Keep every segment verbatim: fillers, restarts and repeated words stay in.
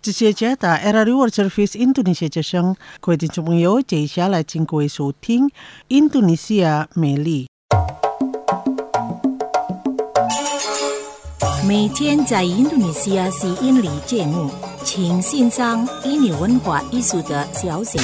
这些家的 Era World Service Indonesia 之声，各位听众朋友，接下来请各位收听印度尼西亚美丽。 每天在印度尼西亚吸引力节目，请欣赏印尼文化艺术的消息。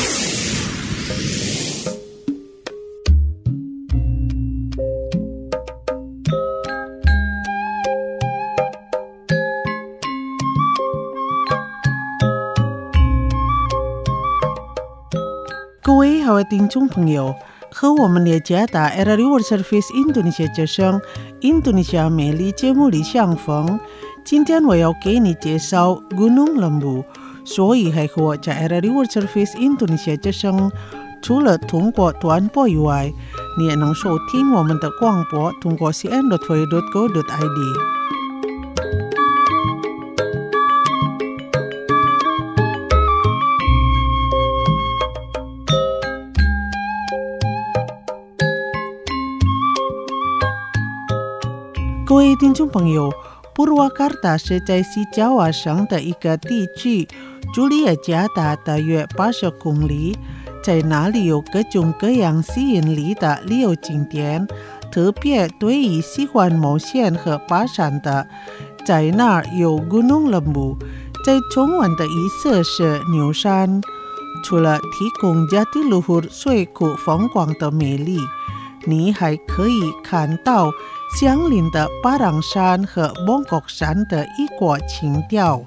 各位好，听众朋友，和我们的家的 Era World Service Indonesia 之声印度尼西亚美丽节目里相逢。今天我要给你介绍 Gunung Lembu， 所以还和我在 Era World Service Indonesia 之声，除了通过短波以外，你也能收听我们的广播，通过 c n dot v o dot go dot i d。各位听众朋友，布鲁瓦卡达是在西爪哇省的一个地区，距离雅加达大约八十公里。在那里有各种各样吸引力的旅游景点，特别对于喜欢冒险和爬山的，在那儿有 Gunung Lembu， 在中文的意思是牛山。除了提供加蒂鲁湖水库风光的美丽，你还可以看到相邻的巴朗山和蒙古山的异国情调。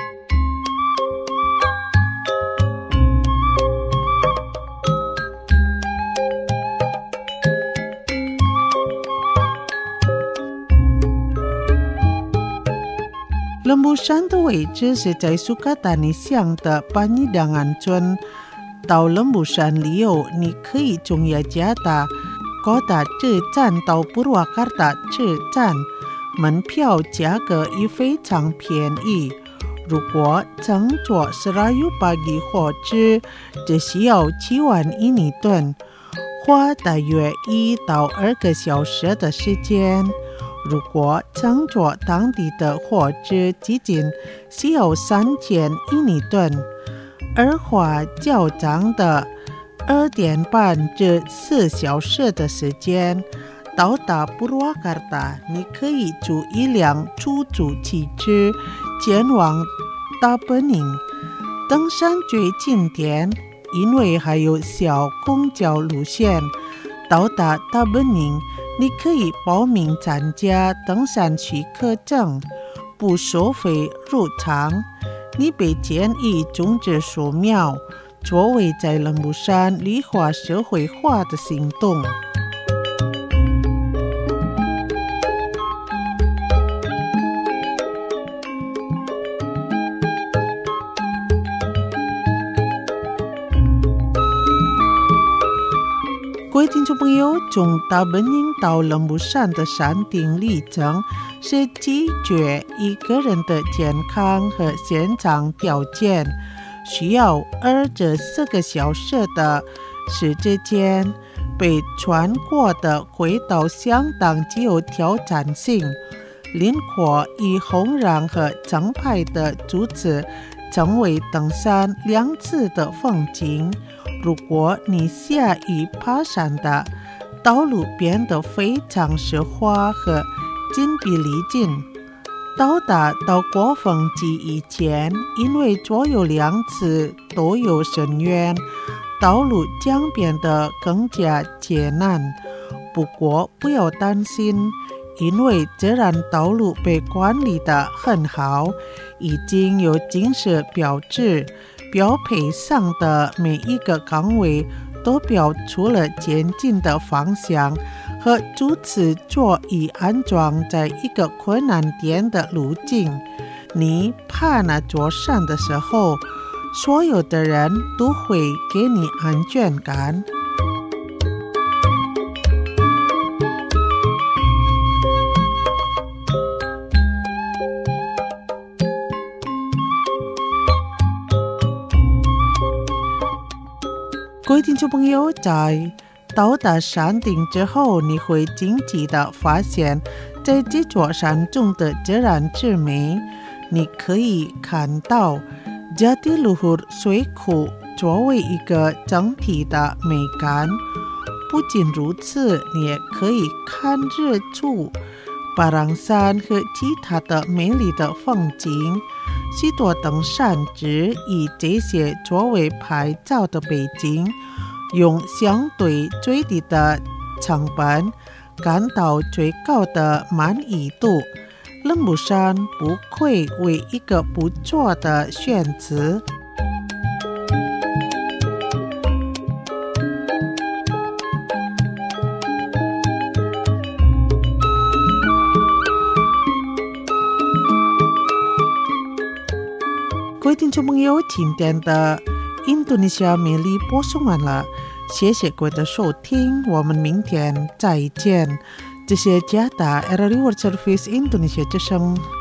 冷布山的位置是在苏卡达尼乡的巴尼两岸村。到冷布山旅游，你可以从雅加达高达车站到布鲁瓦卡达车站，门票价格也非常便宜。如果乘坐Serayu Pagi火车，只需要七万印尼盾，花大约一到二个小时的时间。如果乘坐当地的火车，仅仅需要三千印尼盾，而花较长的二点半至四小时的时间到达布鲁瓦卡达。你可以租一辆出租汽车前往大本营。登山最近点，因为还有小公交路线。到达大本营，你可以报名参加登山许可证，不收费入场。你被建议终止树苗，作为在冷布山绿化社会化的行动。各位听众朋友，从大本营到冷布山的山顶里程是解决一个人的健康和现场条件，需要二至四个小时的时间。被穿过的轨道相当具有挑战性，灵活与轰然和正派的组织成为登山两次的风景。如果你下雨爬山的，道路变得非常湿滑和筋疲力尽。到达到高峰期以前，因为左右两侧都有深渊，道路将变得更加艰难。不过不要担心，因为这段道路被管理得很好，已经有警示标志，标配上的每一个岗位都标出了前进的方向和主持座椅安装在一个困难点的路径。你爬那座山的时候，所有的人都会给你安全感。各位听众朋友，在到达山顶之后，你会惊奇地发现，在这座山中的自然之美。你可以看到 Jatiluhur 水库作为一个整体的美感。不仅如此，你也可以看日出、巴朗山和其他的美丽的风景。许多登山者以这些作为拍照的背景，用相对最低的成本感到最高的满意度。冷木山不愧为一个不错的选择。各位听众朋友，今天的印度尼西亚美丽播送完了，谢谢各位的收听，我们明天再见。这是加达 R R I World Service Indonesia 之声。